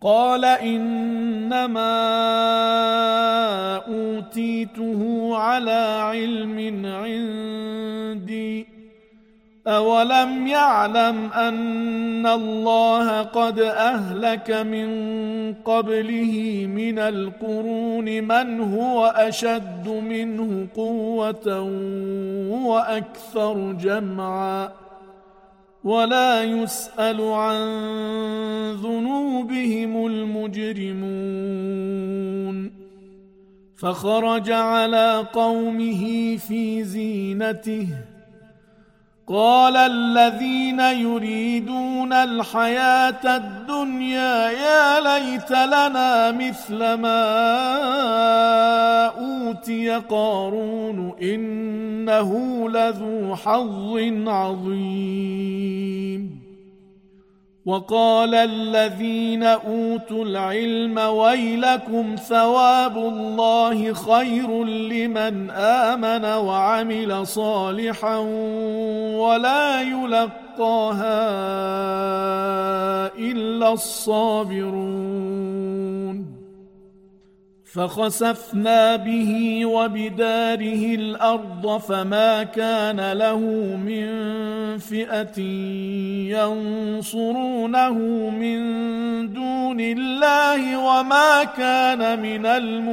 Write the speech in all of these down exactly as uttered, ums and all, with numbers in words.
قال إنما أوتيته على علم عندي أولم يعلم أن الله قد أهلك من قبله من القرون من هو أشد منه قوة وأكثر جمعا ولا يسأل عن ذنوبهم المجرمون فخرج على قومه في زينته قال الذين يريدون الحياة الدنيا يا ليت لنا مثل ما أوتي قارون إنه لذو حظ عظيم وقال الذين أوتوا العلم ويلكم ثواب الله خير لمن آمن وعمل صالحا ولا يلقاها إلا الصابرون فخسفنا به وبداره الأرض فما كان له من فئة ينصرونه من دون الله وما كان من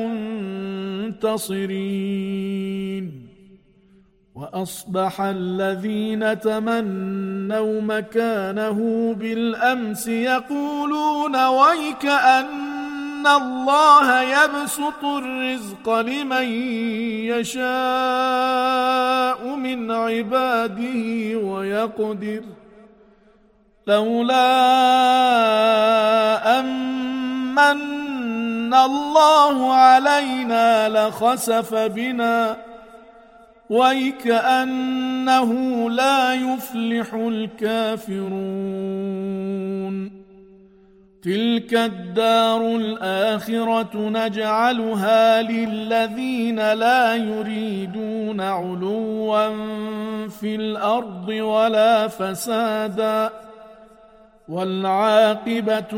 المنتصرين وأصبح الذين تمنوا مكانه بالأمس يقولون ويك أن إن الله يبسط الرزق لمن يشاء من عباده ويقدر لولا أمن الله علينا لخسف بنا ويكأنه لا يفلح الكافرون تلك الدار الآخرة نجعلها للذين لا يريدون علوا في الأرض ولا فسادا والعاقبة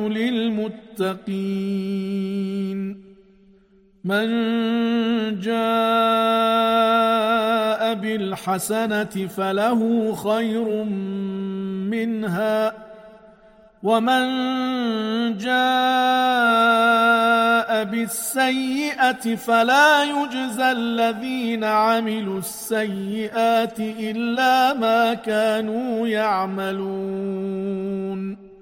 للمتقين من جاء بالحسنة فله خير منها ومن جاء بالسيئة فلا يجزى الذين عملوا السيئات إلا ما كانوا يعملون